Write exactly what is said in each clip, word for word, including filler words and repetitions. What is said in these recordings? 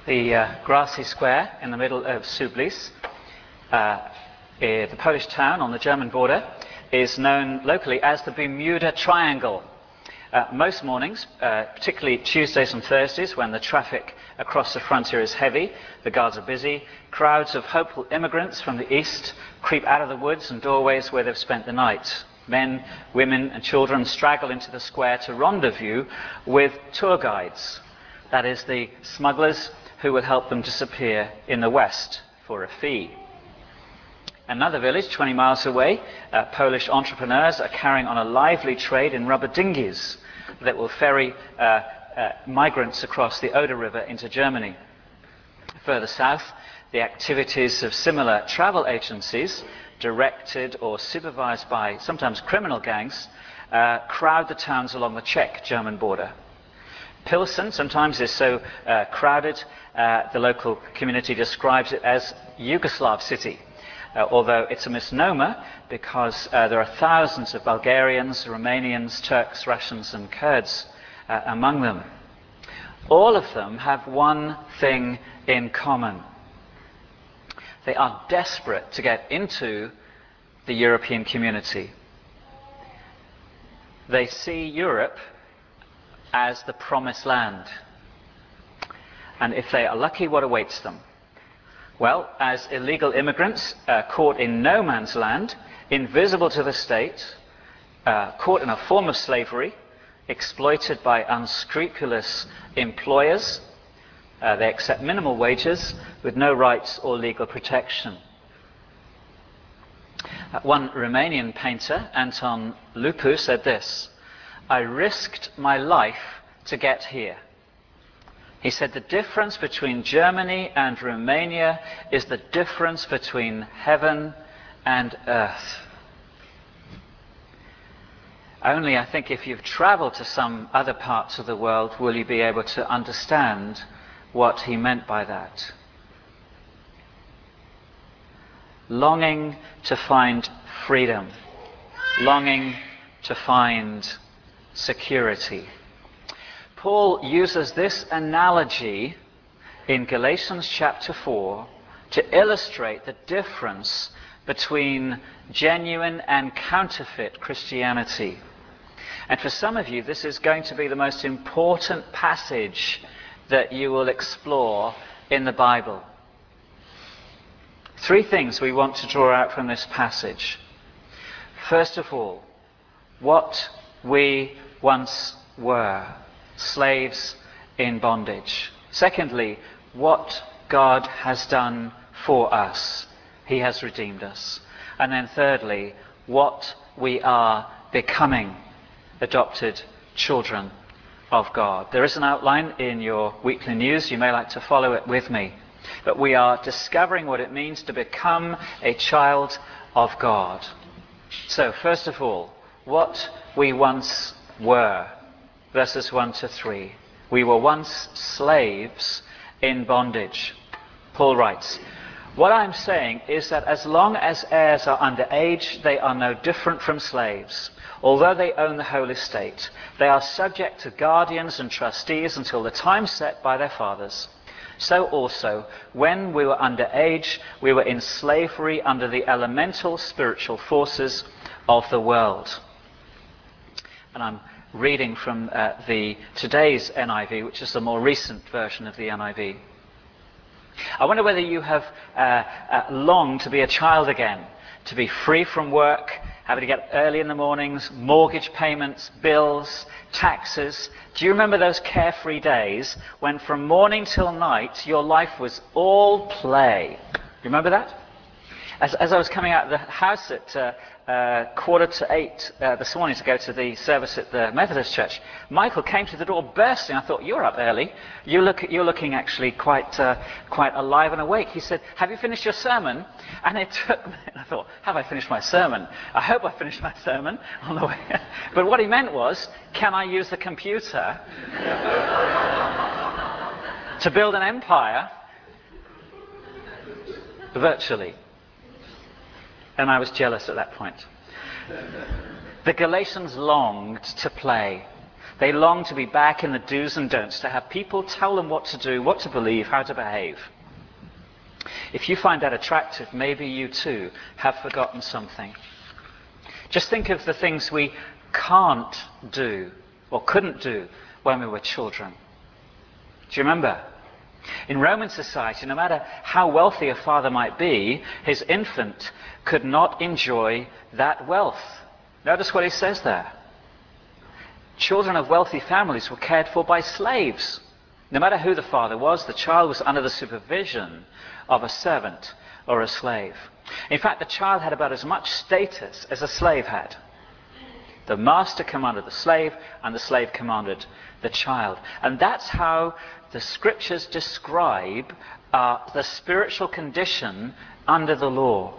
The uh, grassy square in the middle of Sublice, uh, the Polish town on the German border, is known locally as the Bermuda Triangle. Uh, most mornings, uh, particularly Tuesdays and Thursdays, when the traffic across the frontier is heavy, the guards are busy, crowds of hopeful immigrants from the east creep out of the woods and doorways where they've spent the night. Men, women and children straggle into the square to rendezvous with tour guides. That is, the smugglers who will help them disappear in the west for a fee. Another village, twenty miles away, uh, Polish entrepreneurs are carrying on a lively trade in rubber dinghies that will ferry uh, uh, migrants across the Oder River into Germany. Further south, the activities of similar travel agencies, directed or supervised by sometimes criminal gangs, uh, crowd the towns along the Czech-German border. Pilsen sometimes is so uh, crowded, uh, the local community describes it as Yugoslav city. Uh, although it's a misnomer because uh, there are thousands of Bulgarians, Romanians, Turks, Russians and Kurds uh, among them. All of them have one thing in common. They are desperate to get into the European community. They see Europe as the promised land. And if they are lucky, what awaits them? Well, as illegal immigrants uh, caught in no man's land, invisible to the state, uh, caught in a form of slavery, exploited by unscrupulous employers, uh, they accept minimal wages with no rights or legal protection. Uh, one Romanian painter, Anton Lupu, said this: "I risked my life to get here." He said the difference between Germany and Romania is the difference between heaven and earth. Only, I think, if you've traveled to some other parts of the world will you be able to understand what he meant by that. Longing to find freedom, longing to find security. Paul uses this analogy in Galatians chapter four to illustrate the difference between genuine and counterfeit Christianity. And for some of you, this is going to be the most important passage that you will explore in the Bible. Three things we want to draw out from this passage. First of all, what we once were. Slaves in bondage. Secondly, what God has done for us. He has redeemed us. And then thirdly, what we are becoming, adopted children of God. There is an outline in your weekly news. You may like to follow it with me. But we are discovering what it means to become a child of God. So, first of all, what we once were. Verses one to three. We were once slaves in bondage. Paul writes, "What I'm saying is that as long as heirs are under age, they are no different from slaves. Although they own the whole estate, they are subject to guardians and trustees until the time set by their fathers. So also, when we were under age, we were in slavery under the elemental spiritual forces of the world." And I'm reading from uh, the today's N I V, which is the more recent version of the N I V. I wonder whether you have uh, uh, longed to be a child again, to be free from work, having to get early in the mornings, mortgage payments, bills, taxes. Do you remember those carefree days when from morning till night your life was all play? Do you remember that? As, as I was coming out of the house at uh, uh, quarter to eight uh, this morning to go to the service at the Methodist Church, Michael came to the door bursting. I thought, "You're up early. You look, you're looking actually quite, uh, quite alive and awake." He said, "Have you finished your sermon?" And it took me, and I thought, have I finished my sermon? I hope I finished my sermon on the way. But what he meant was, can I use the computer to build an empire virtually? And I was jealous at that point. The Galatians longed to play. They long to be back in the do's and don'ts, to have people tell them what to do, what to believe, how to behave. If you find that attractive, maybe you too have forgotten something. Just think of the things we can't do or couldn't do when we were children. Do you remember? In Roman society, no matter how wealthy a father might be, his infant could not enjoy that wealth. Notice what he says there. Children of wealthy families were cared for by slaves. No matter who the father was, the child was under the supervision of a servant or a slave. In fact, the child had about as much status as a slave had. The master commanded the slave, and the slave commanded the child. And that's how the scriptures describe uh, the spiritual condition under the law.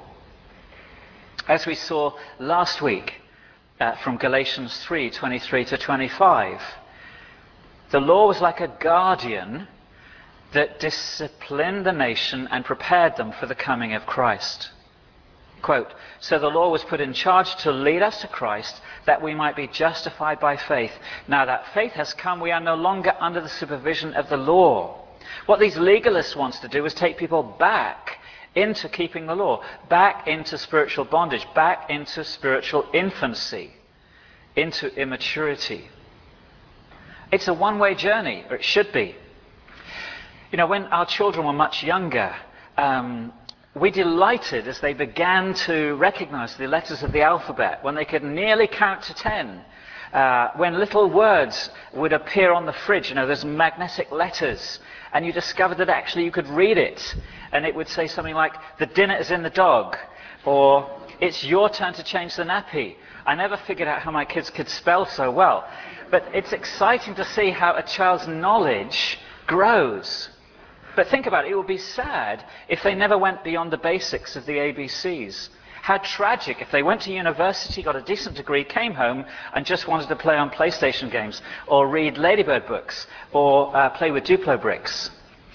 As we saw last week uh, from Galatians three, twenty-three to twenty-five, the law was like a guardian that disciplined the nation and prepared them for the coming of Christ. Quote, so the law was put in charge to lead us to Christ, that we might be justified by faith. Now that faith has come, we are no longer under the supervision of the law. What these legalists want to do is take people back into keeping the law, back into spiritual bondage, back into spiritual infancy, into immaturity. It's a one-way journey, or it should be. You know, when our children were much younger, um, we delighted as they began to recognize the letters of the alphabet, when they could nearly count to ten, uh, when little words would appear on the fridge, you know, there's magnetic letters, and you discovered that actually you could read it, and it would say something like, the dinner is in the dog, or it's your turn to change the nappy. I never figured out how my kids could spell so well, but it's exciting to see how a child's knowledge grows. But think about it, it would be sad if they never went beyond the basics of the A B Cs. How tragic if they went to university, got a decent degree, came home and just wanted to play on PlayStation games, or read Ladybird books, or uh, play with Duplo bricks.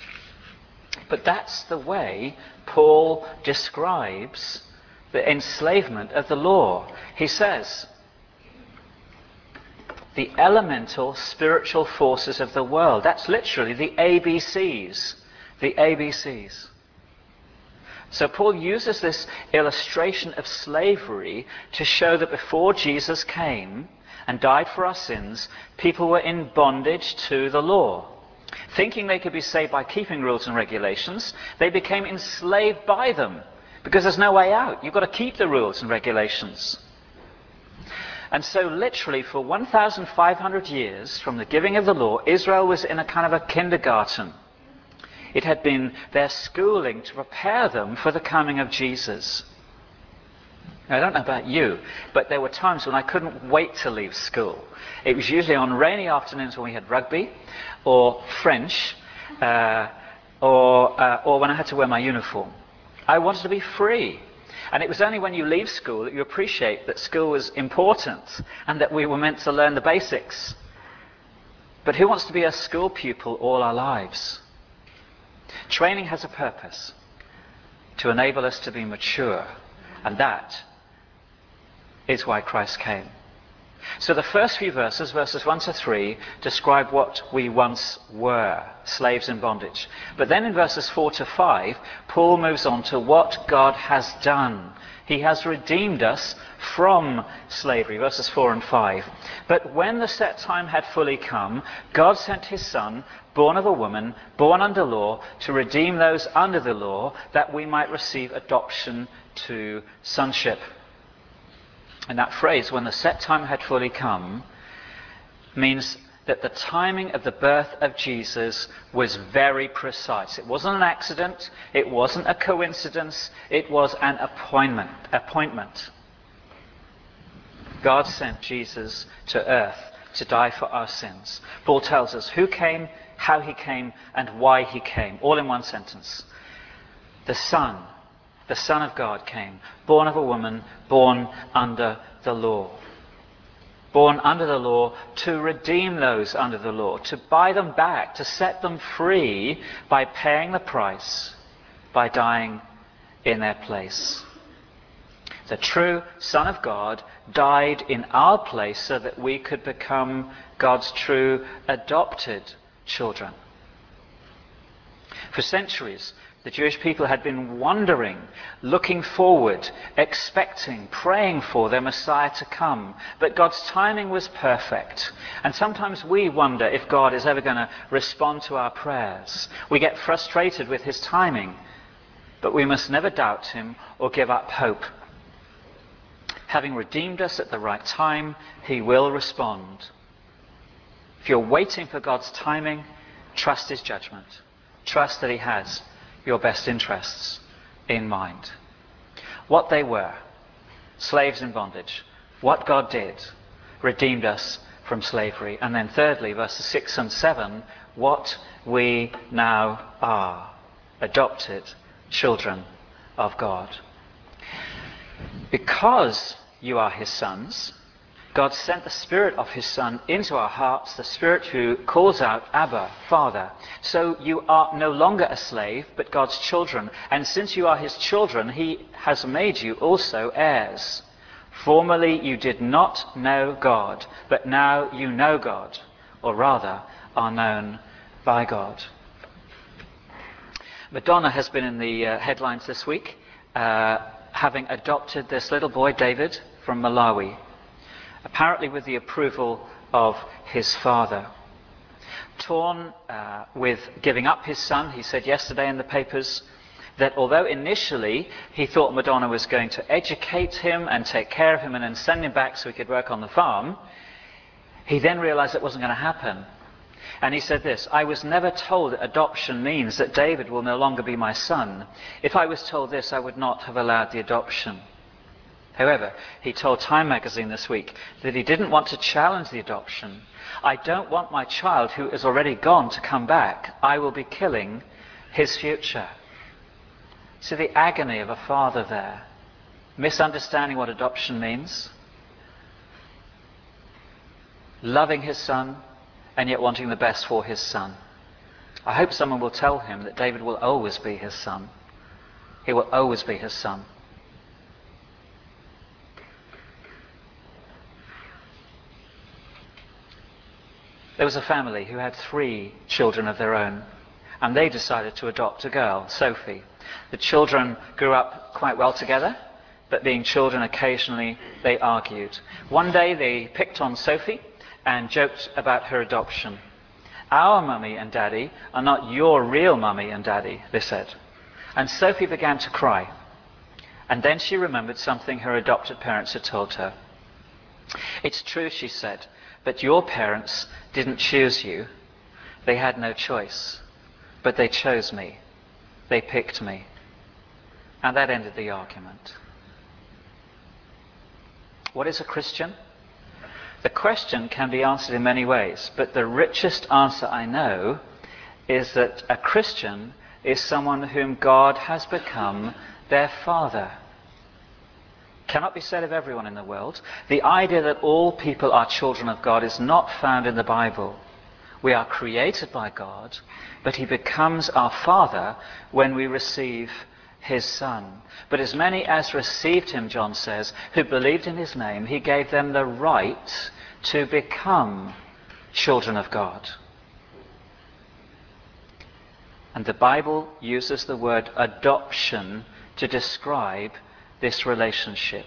But that's the way Paul describes the enslavement of the law. He says, the elemental spiritual forces of the world. That's literally the A B Cs. The A B Cs. So Paul uses this illustration of slavery to show that before Jesus came and died for our sins, people were in bondage to the law. Thinking they could be saved by keeping rules and regulations, they became enslaved by them, because there's no way out. You've got to keep the rules and regulations. And so literally for one thousand five hundred years from the giving of the law, Israel was in a kind of a kindergarten. It had been their schooling to prepare them for the coming of Jesus. Now, I don't know about you, but there were times when I couldn't wait to leave school. It was usually on rainy afternoons when we had rugby, or French, uh, or, uh, or when I had to wear my uniform. I wanted to be free. And it was only when you leave school that you appreciate that school was important and that we were meant to learn the basics. But who wants to be a school pupil all our lives? Training has a purpose, to enable us to be mature, and that is why Christ came. So the first few verses, verses one to three, describe what we once were, slaves in bondage. But then in verses four to five, Paul moves on to what God has done. He has redeemed us from slavery, verses four and five. But when the set time had fully come, God sent his Son, born of a woman, born under law, to redeem those under the law, that we might receive adoption to sonship. And that phrase, when the set time had fully come, means that the timing of the birth of Jesus was very precise. It wasn't an accident, it wasn't a coincidence, it was an appointment. appointment. God sent Jesus to earth to die for our sins. Paul tells us who came, how he came, and why he came, all in one sentence. The Son, the Son of God came, born of a woman, born under the law. Born under the law to redeem those under the law, to buy them back, to set them free by paying the price, by dying in their place. The true Son of God died in our place so that we could become God's true adopted children. For centuries, the Jewish people had been wondering, looking forward, expecting, praying for their Messiah to come. But God's timing was perfect. And sometimes we wonder if God is ever going to respond to our prayers. We get frustrated with his timing. But we must never doubt him or give up hope. Having redeemed us at the right time, he will respond. If you're waiting for God's timing, trust his judgment. Trust that he has your best interests in mind. What they were, slaves in bondage. What God did, redeemed us from slavery. And then thirdly, verses six and seven, what we now are, adopted children of God. Because you are his sons, God sent the Spirit of his Son into our hearts, the Spirit who calls out, Abba, Father. So you are no longer a slave, but God's children. And since you are his children, he has made you also heirs. Formerly you did not know God, but now you know God, or rather are known by God. Madonna has been in the uh, headlines this week, uh, having adopted this little boy, David, from Malawi, apparently with the approval of his father. Torn uh, with giving up his son, he said yesterday in the papers that although initially he thought Madonna was going to educate him and take care of him and then send him back so he could work on the farm, he then realized it wasn't going to happen. And he said this, I was never told that adoption means that David will no longer be my son. If I was told this, I would not have allowed the adoption. However, he told Time magazine this week that he didn't want to challenge the adoption. I don't want my child who is already gone to come back. I will be killing his future. See the agony of a father there, misunderstanding what adoption means, loving his son, and yet wanting the best for his son. I hope someone will tell him that David will always be his son. He will always be his son. There was a family who had three children of their own, and they decided to adopt a girl, Sophie. The children grew up quite well together, but being children, occasionally they argued. One day they picked on Sophie and joked about her adoption. Our mummy and daddy are not your real mummy and daddy, they said. And Sophie began to cry. And then she remembered something her adopted parents had told her. It's true, she said, but your parents didn't choose you. They had no choice. But they chose me. They picked me. And that ended the argument. What is a Christian? The question can be answered in many ways, but the richest answer I know is that a Christian is someone whom God has become their father. Cannot be said of everyone in the world. The idea that all people are children of God is not found in the Bible. We are created by God, but he becomes our father when we receive his son. But as many as received him, John says, who believed in his name, he gave them the right to become children of God. And the Bible uses the word adoption to describe this relationship.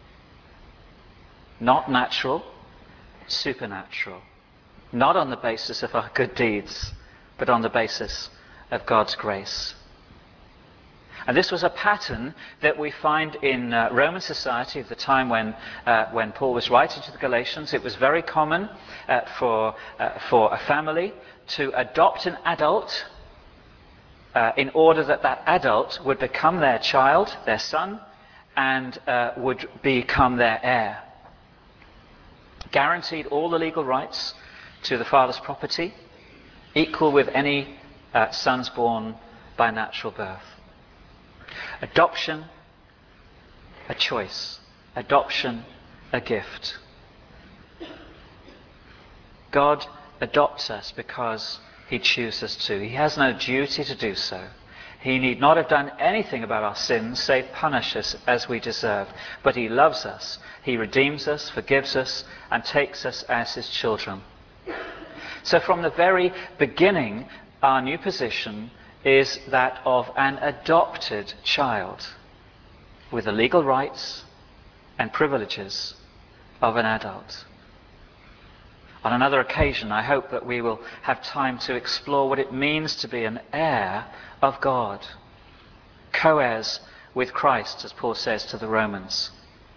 Not natural, supernatural. Not on the basis of our good deeds, but on the basis of God's grace. And this was a pattern that we find in uh, Roman society of the time when, uh, when Paul was writing to the Galatians. It was very common uh, for, uh, for a family to adopt an adult uh, in order that that adult would become their child, their son, and uh, would become their heir. Guaranteed all the legal rights to the father's property, equal with any uh, sons born by natural birth. Adoption, a choice. Adoption, a gift. God adopts us because he chooses to. He has no duty to do so. He need not have done anything about our sins save punish us as we deserve. But he loves us. He redeems us, forgives us, and takes us as his children. So from the very beginning, our new position is that of an adopted child with the legal rights and privileges of an adult. On another occasion, I hope that we will have time to explore what it means to be an heir of God, co-heirs with Christ, as Paul says to the Romans.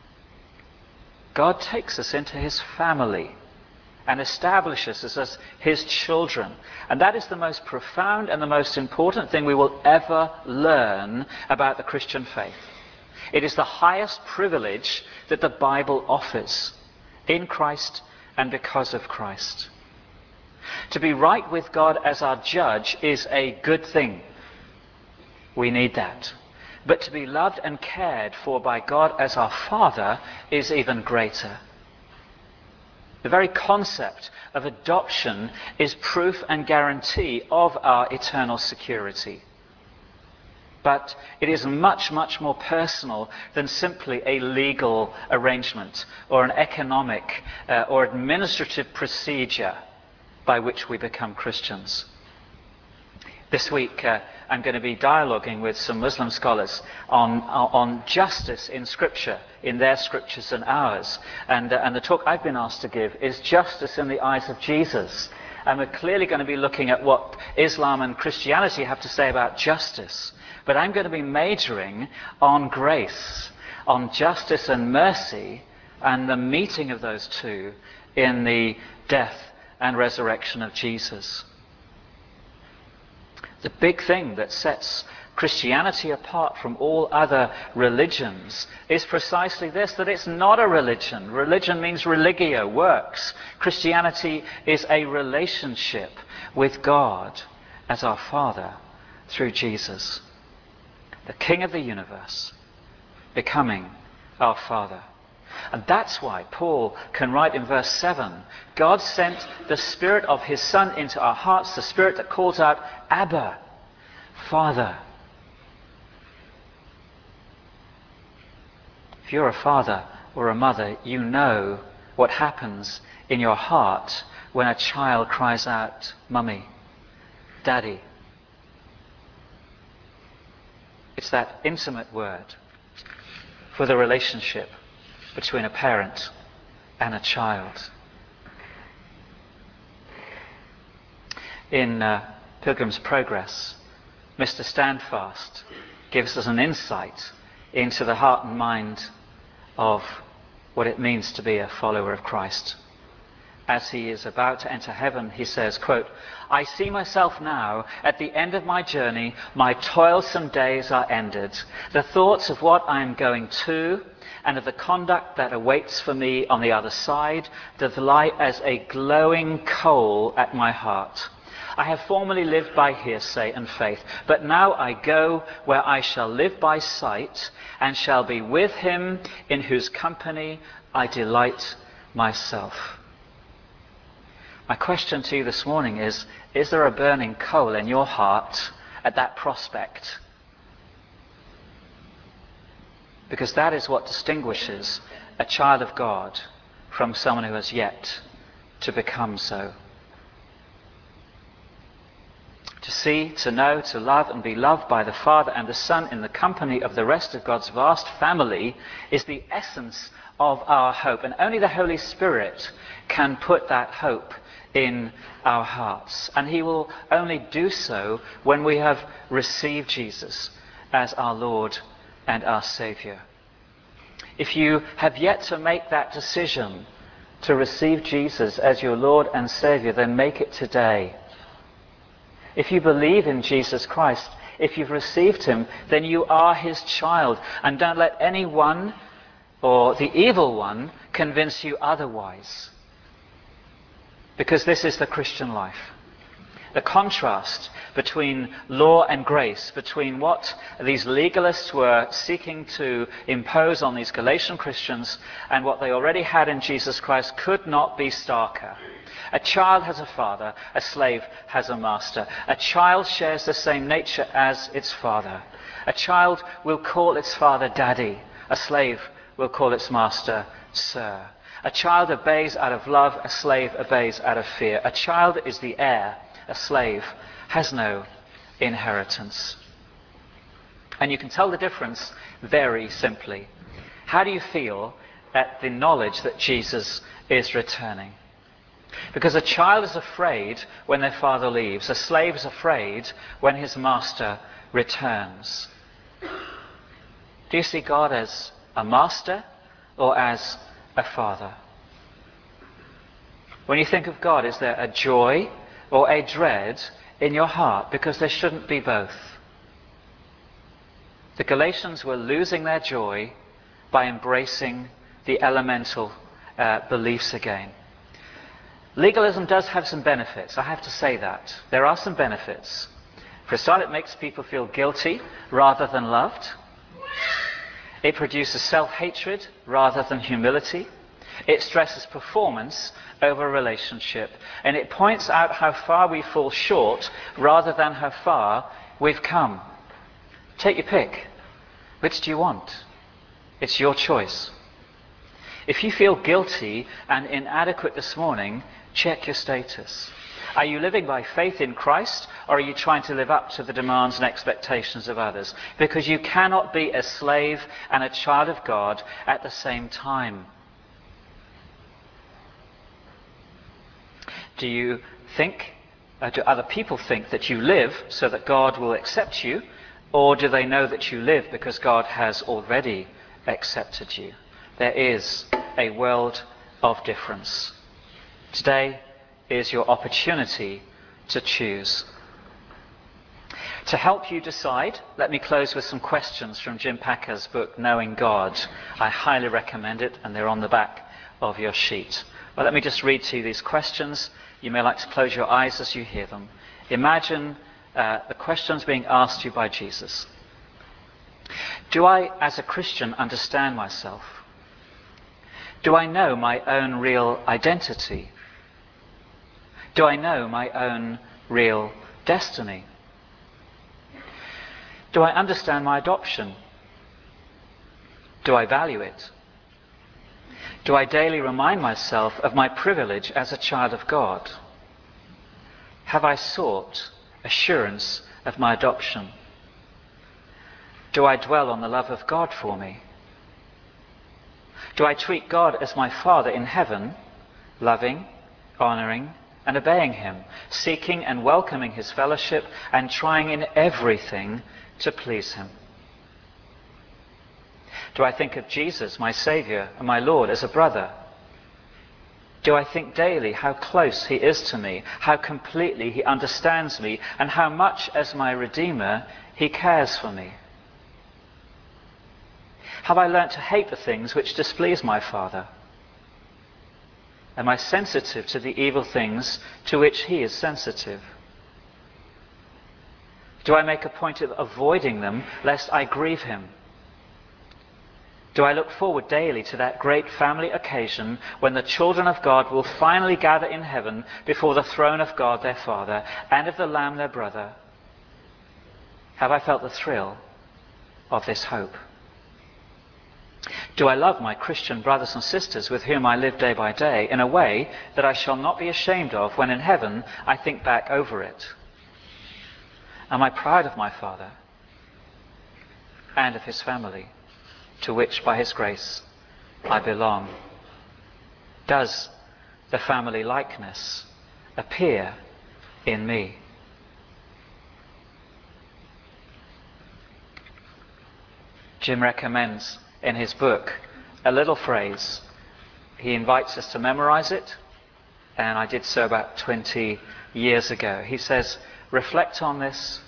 God takes us into his family and establishes us as his children. And that is the most profound and the most important thing we will ever learn about the Christian faith. It is the highest privilege that the Bible offers in Christ and because of Christ. To be right with God as our judge is a good thing. We need that. But to be loved and cared for by God as our Father is even greater. The very concept of adoption is proof and guarantee of our eternal security. But it is much, much more personal than simply a legal arrangement or an economic uh, or administrative procedure by which we become Christians. This week, uh, I'm going to be dialoguing with some Muslim scholars on, on justice in Scripture, in their Scriptures and ours. And, uh, and the talk I've been asked to give is Justice in the Eyes of Jesus. And we're clearly going to be looking at what Islam and Christianity have to say about justice. But I'm going to be majoring on grace, on justice and mercy, and the meeting of those two in the death and resurrection of Jesus. The big thing that sets Christianity apart from all other religions is precisely this, that it's not a religion. Religion means religio, works. Christianity is a relationship with God as our Father through Jesus, the King of the universe, becoming our Father. And that's why Paul can write in verse seven, God sent the Spirit of his Son into our hearts, the Spirit that calls out, Abba, Father. If you're a father or a mother, you know what happens in your heart when a child cries out, Mummy, Daddy. It's that intimate word for the relationship between a parent and a child. In uh, Pilgrim's Progress, Mister Standfast gives us an insight into the heart and mind of what it means to be a follower of Christ. As he is about to enter heaven, he says, quote, I see myself now at the end of my journey, my toilsome days are ended. The thoughts of what I am going to and of the conduct that awaits for me on the other side doth lie as a glowing coal at my heart. I have formerly lived by hearsay and faith, but now I go where I shall live by sight and shall be with him in whose company I delight myself. My question to you this morning is, is there a burning coal in your heart at that prospect? Because that is what distinguishes a child of God from someone who has yet to become so. To see, to know, to love and be loved by the Father and the Son in the company of the rest of God's vast family is the essence of our hope. And only the Holy Spirit can put that hope in our hearts. And he will only do so when we have received Jesus as our Lord and our Saviour. If you have yet to make that decision to receive Jesus as your Lord and Saviour, then make it today. If you believe in Jesus Christ, if you've received him, then you are his child. And don't let anyone or the evil one convince you otherwise. Because this is the Christian life. The contrast between law and grace, between what these legalists were seeking to impose on these Galatian Christians and what they already had in Jesus Christ, could not be starker. A child has a father, a slave has a master. A child shares the same nature as its father. A child will call its father daddy. A slave will call its master sir. A child obeys out of love, a slave obeys out of fear. A child is the heir, a slave has no inheritance. And you can tell the difference very simply. How do you feel at the knowledge that Jesus is returning? Because a child is afraid when their father leaves. A slave is afraid when his master returns. Do you see God as a master or as a father? When you think of God, is there a joy or a dread in your heart? Because there shouldn't be both. The Galatians were losing their joy by embracing the elemental uh, beliefs again. Legalism does have some benefits, I have to say that. There are some benefits. For a start, it makes people feel guilty rather than loved. It produces self-hatred rather than humility. It stresses performance over relationship. And it points out how far we fall short rather than how far we've come. Take your pick. Which do you want? It's your choice. If you feel guilty and inadequate this morning, check your status. Are you living by faith in Christ, or are you trying to live up to the demands and expectations of others? Because you cannot be a slave and a child of God at the same time. Do you think, uh, do other people think that you live so that God will accept you, or do they know that you live because God has already accepted you? There is a world of difference. Today is your opportunity to choose. To help you decide, let me close with some questions from Jim Packer's book, Knowing God. I highly recommend it, and they're on the back of your sheet. Well, let me just read to you these questions. You may like to close your eyes as you hear them. Imagine uh, the questions being asked you by Jesus. Do I, as a Christian, understand myself? Do I know my own real identity? Do I know my own real destiny? Do I understand my adoption? Do I value it? Do I daily remind myself of my privilege as a child of God? Have I sought assurance of my adoption? Do I dwell on the love of God for me? Do I treat God as my Father in heaven, loving, honoring, and obeying him, seeking and welcoming his fellowship, and trying in everything to please him? Do I think of Jesus, my Saviour and my Lord, as a brother? Do I think daily how close he is to me, how completely he understands me, and how much as my Redeemer he cares for me? Have I learnt to hate the things which displease my Father? Am I sensitive to the evil things to which he is sensitive? Do I make a point of avoiding them lest I grieve him? Do I look forward daily to that great family occasion when the children of God will finally gather in heaven before the throne of God their Father and of the Lamb their brother? Have I felt the thrill of this hope? Do I love my Christian brothers and sisters with whom I live day by day in a way that I shall not be ashamed of when in heaven I think back over it? Am I proud of my Father and of his family, to which by his grace I belong? Does the family likeness appear in me? Jim recommends in his book a little phrase. He invites us to memorize it, and I did so about twenty years ago. He says, reflect on this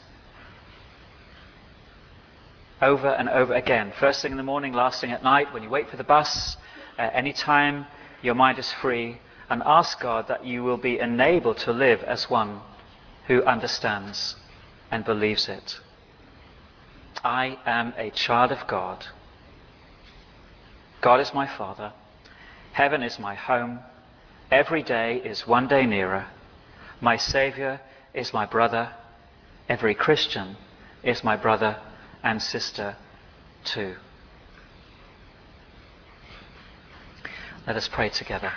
over and over again. First thing in the morning, last thing at night, when you wait for the bus, uh, any time your mind is free, and ask God that you will be enabled to live as one who understands and believes it. I am a child of God. God is my Father. Heaven is my home. Every day is one day nearer. My Saviour is my brother. Every Christian is my brother and sister too. Let us pray together.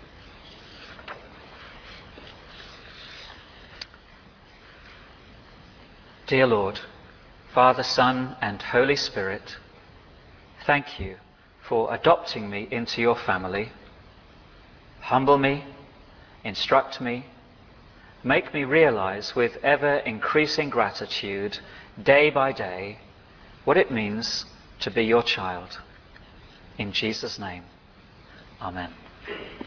Dear Lord, Father, Son, and Holy Spirit, thank you for adopting me into your family. Humble me, instruct me, make me realize with ever-increasing gratitude, day by day, what it means to be your child. In Jesus' name, amen.